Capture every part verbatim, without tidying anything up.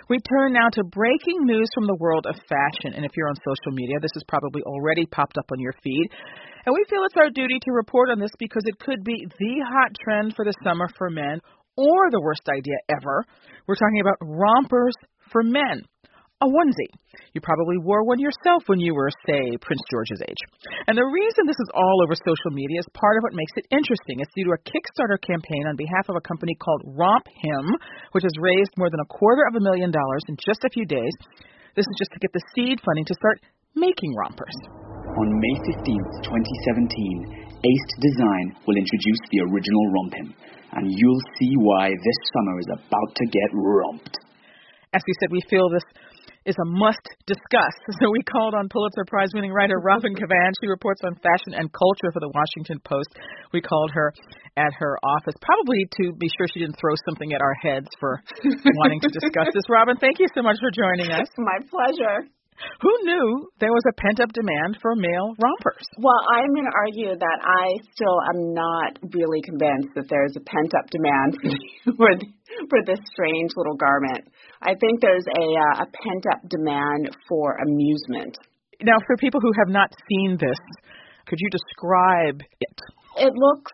We turn now to breaking news from the world of fashion. And if you're on social media, this has probably already popped up on your feed. And we feel it's our duty to report on this because it could be the hot trend for the summer for men or the worst idea ever. We're talking about rompers for men. A onesie. You probably wore one yourself when you were, say, Prince George's age. And the reason this is all over social media is part of what makes it interesting. It's due to a Kickstarter campaign on behalf of a company called Romp Him, which has raised more than a quarter of a million dollars in just a few days. This is just to get the seed funding to start making rompers. On May fifteenth, twenty seventeen, Aced Design will introduce the original Romp Him, and you'll see why this summer is about to get romped. As we said, we feel this is a must-discuss. So we called on Pulitzer Prize-winning writer Robin Cavan. She reports on fashion and culture for the Washington Post. We called her at her office, probably to be sure she didn't throw something at our heads for wanting to discuss this. Robin, thank you so much for joining us. My pleasure. Who knew there was a pent-up demand for male rompers? Well, I'm going to argue that I still am not really convinced that there's a pent-up demand for for this strange little garment. I think there's a, uh, a pent-up demand for amusement. Now, for people who have not seen this, could you describe it? It looks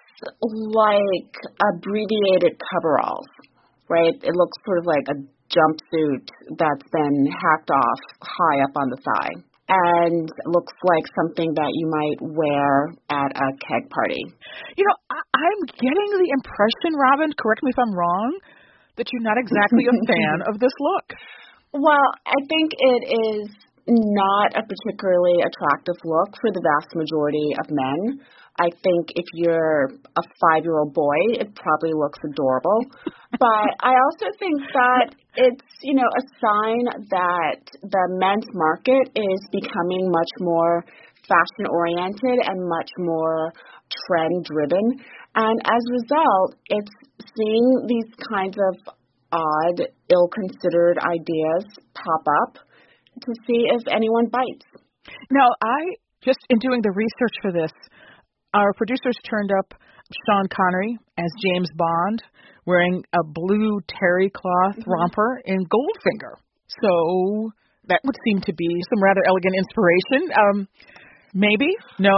like abbreviated coveralls, right? It looks sort of like a jumpsuit that's been hacked off high up on the thigh, and looks like something that you might wear at a keg party. You know, I- I'm getting the impression, Robin, correct me if I'm wrong, that you're not exactly a fan of this look. Well, I think it is not a particularly attractive look for the vast majority of men. I think if you're a five-year-old boy, it probably looks adorable. But I also think that it's, you know, a sign that the men's market is becoming much more fashion-oriented and much more trend-driven. And as a result, it's seeing these kinds of odd, ill-considered ideas pop up to see if anyone bites. Now, I, just in doing the research for this, our producers turned up Sean Connery as James Bond wearing a blue terry cloth mm-hmm. romper in Goldfinger. So that would seem to be some rather elegant inspiration. Um, maybe? No?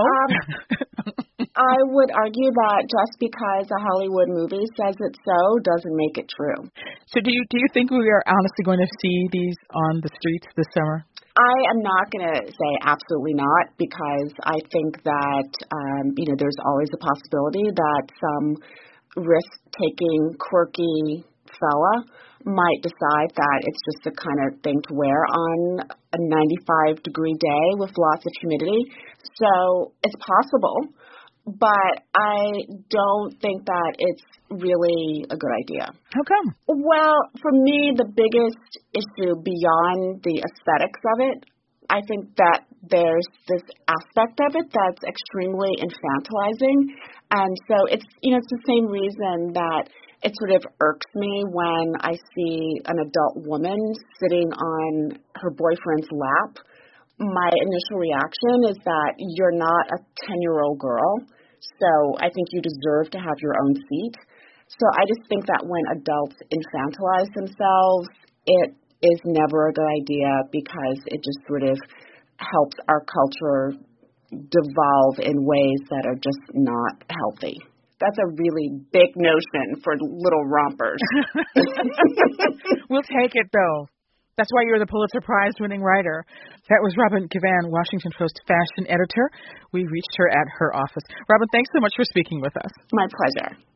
Um, I would argue that just because a Hollywood movie says it so doesn't make it true. So do you do you think we are honestly going to see these on the streets this summer? I am not going to say absolutely not, because I think that, um, you know, there's always a possibility that some risk-taking, quirky fella might decide that it's just the kind of thing to wear on a ninety-five degree day with lots of humidity. So it's possible, but I don't think that it's really a good idea. How come? Well, for me, the biggest issue beyond the aesthetics of it, I think that there's this aspect of it that's extremely infantilizing. And so it's, you know, it's the same reason that it sort of irks me when I see an adult woman sitting on her boyfriend's lap. My initial reaction is that you're not a ten-year-old girl, so I think you deserve to have your own seat. So I just think that when adults infantilize themselves, it is never a good idea, because it just sort of helps our culture devolve in ways that are just not healthy. That's a really big notion for little rompers. We'll take it, though. That's why you're the Pulitzer Prize-winning writer. That was Robin Cavan, Washington Post fashion editor. We reached her at her office. Robin, thanks so much for speaking with us. My pleasure.